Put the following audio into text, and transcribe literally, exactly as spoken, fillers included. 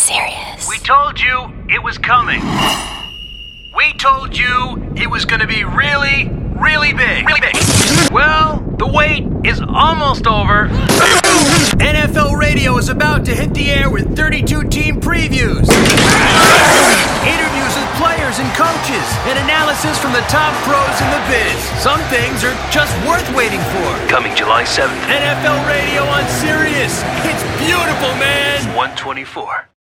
Sirius. We told you it was coming. We told you it was going to be really, really big. Really big. Well, the wait is almost over. N F L Radio is about to hit the air with thirty-two team previews, interviews with players and coaches, and analysis from the top pros in the biz. Some things are just worth waiting for. Coming July seventh. N F L Radio on Sirius. It's beautiful, man. one twenty-four.